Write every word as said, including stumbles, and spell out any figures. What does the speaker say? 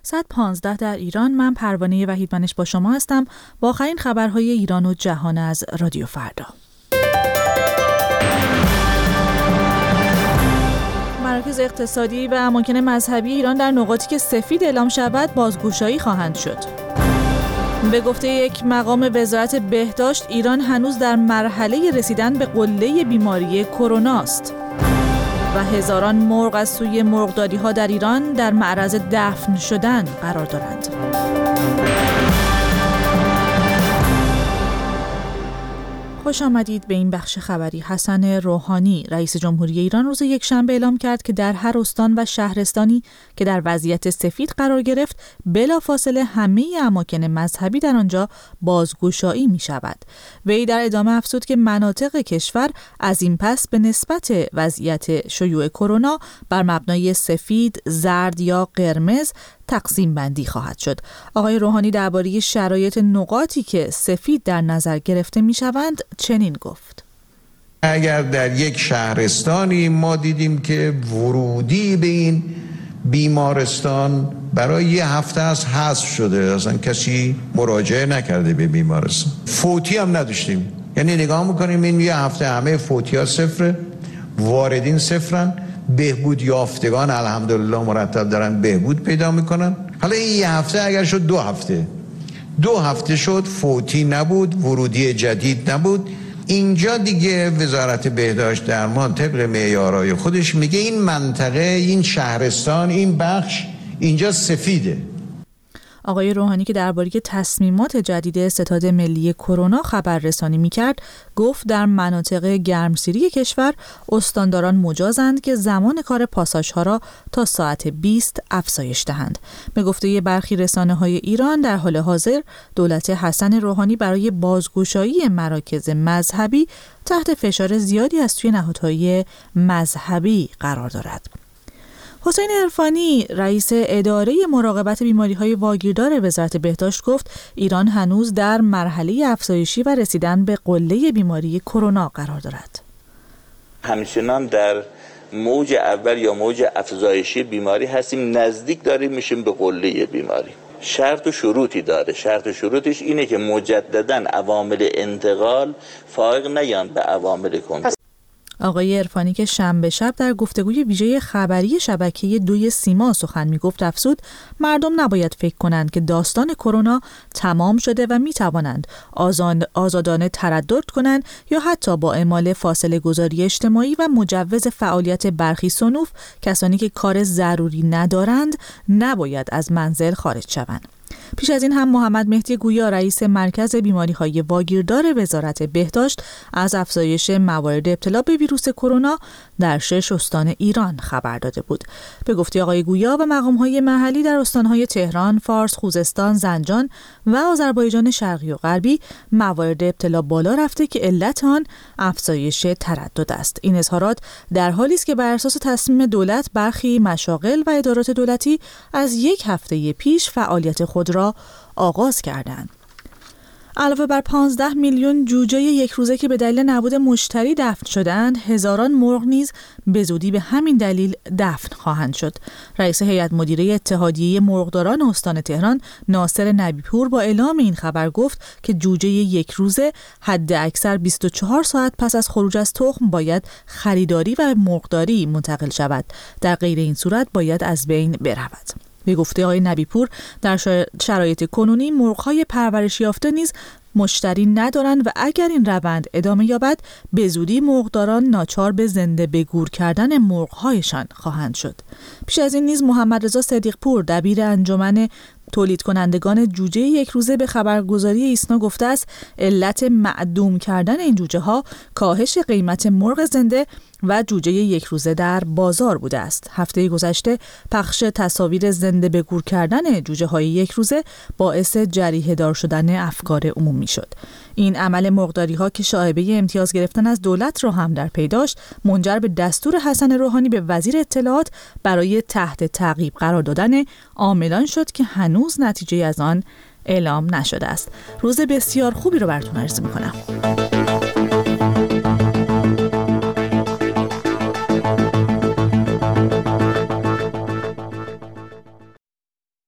صد و پانزده در ایران. من پروانه وحیدمنش با شما هستم با آخرین خبرهای ایران و جهان از رادیو فردا. مراکز اقتصادی و اماکن مذهبی ایران در نقاطی که سفید اعلام شود بازگشایی خواهند شد. به گفته یک مقام وزارت بهداشت، ایران هنوز در مرحله رسیدن به قله بیماری کرونا است. و هزاران مرغ از سوی مرغداری‌ها در ایران در معرض دفن شدن قرار دارند. خوش آمدید به این بخش خبری. حسن روحانی رئیس جمهوری ایران روز یکشنبه اعلام کرد که در هر استان و شهرستانی که در وضعیت سفید قرار گرفت بلافاصله همه اماکن مذهبی در آنجا بازگشایی می شود. وی در ادامه افزود که مناطق کشور از این پس به نسبت وضعیت شیوع کرونا بر مبنای سفید، زرد یا قرمز تقسیم بندی خواهد شد. آقای روحانی درباره شرایط نقاطی که سفید در نظر گرفته می شوند چنین گفت: اگر در یک شهرستانی ما دیدیم که ورودی به این بیمارستان برای یه هفته از حذف شده، اصلا کسی مراجعه نکرده به بیمارستان، فوتی هم نداشتیم، یعنی نگاه میکنیم این یه هفته همه فوتی ها صفره، واردین صفرن، بهبود یافتگان الحمدلله مرتب دارن بهبود پیدا میکنن. حالا این یه هفته اگر شد دو هفته دو هفته شد، فوتی نبود، ورودی جدید نبود، اینجا دیگه وزارت بهداشت درمان طبق معیارهای خودش میگه این منطقه، این شهرستان، این بخش اینجا سفیده. آقای روحانی که درباره تصمیمات جدید ستاد ملی کرونا خبررسانی می‌کرد، گفت در مناطق گرمسیری کشور استانداران مجازند که زمان کار پاساژها را تا ساعت بیست افزایش دهند. به گفته برخی رسانه‌های ایران، در حال حاضر دولت حسن روحانی برای بازگشایی مراکز مذهبی تحت فشار زیادی از سوی نهادهای مذهبی قرار دارد. حسین عرفانی رئیس اداره مراقبت بیماری‌های واگیردار وزارت بهداشت گفت ایران هنوز در مرحله افزایشی و رسیدن به قله بیماری کرونا قرار دارد. همچنان در موج اول یا موج افزایشی بیماری هستیم، نزدیک داریم میشیم به قله بیماری. شرط و شروطی داره. شرط و شروطش اینه که مجدداً عوامل انتقال فائق نیان به عوامل کنترل. آقای عرفانی که شنبه شب در گفتگوی ویژه خبری شبکه دوی سیما سخن میگفت افزود مردم نباید فکر کنند که داستان کرونا تمام شده و میتوانند آزادانه تردد کنند یا حتی با اعمال فاصله گذاری اجتماعی و مجوز فعالیت برخی صنوف کسانی که کار ضروری ندارند نباید از منزل خارج شوند. پیش از این هم محمد مهدی گویا رئیس مرکز بیماری‌های واگیردار وزارت بهداشت از افزایش موارد ابتلا به ویروس کرونا در شش استان ایران خبر داده بود. به گفته آقای گویا و مقام‌های محلی در استان‌های تهران، فارس، خوزستان، زنجان و آذربایجان شرقی و غربی موارد ابتلا بالا رفته که علت آن افزایش تردد است. این اظهارات در حالی است که بر اساس تصمیم دولت برخی مشاغل و ادارات دولتی از یک هفته پیش فعالیت خود را آغاز کردند. علاوه بر پانزده میلیون جوجه یک روزه که به دلیل نبود مشتری دفن شدند، هزاران مرغ نیز به زودی به همین دلیل دفن خواهند شد. رئیس هیئت مدیره اتحادیه مرغداران استان تهران ناصر نبیپور با اعلام این خبر گفت که جوجه یک روزه حد اکثر بیست و چهار ساعت پس از خروج از تخم باید خریداری و مرغداری منتقل شود. در غیر این صورت باید از بین برود. به گفته آقای نبیپور در شرایط کنونی مرغ‌های پرورش یافته نیز مشتری ندارند و اگر این روند ادامه یابد به زودی مرغداران ناچار به زنده به گور کردن مرغ‌هایشان خواهند شد. پیش از این نیز محمد رضا صدیق پور دبیر انجمن تولید کنندگان جوجه یک روزه به خبرگزاری ایسنا گفته است علت معدوم کردن این جوجه ها کاهش قیمت مرغ زنده و جوجه یک روزه در بازار بوده است. هفته گذشته پخش تصاویر زنده به گور کردن جوجه های یک روزه باعث جریحه دار شدن افکار عمومی شد. این عمل مرغداری ها که شایبه امتیاز گرفتن از دولت را هم در پی داشت، منجر به دستور حسن روحانی به وزیر اطلاعات برای تحت تعقیب قرار دادن عاملان شد که هنوز نتیجه از آن اعلام نشده است. روز بسیار خوبی رو براتون آرزو می‌کنم.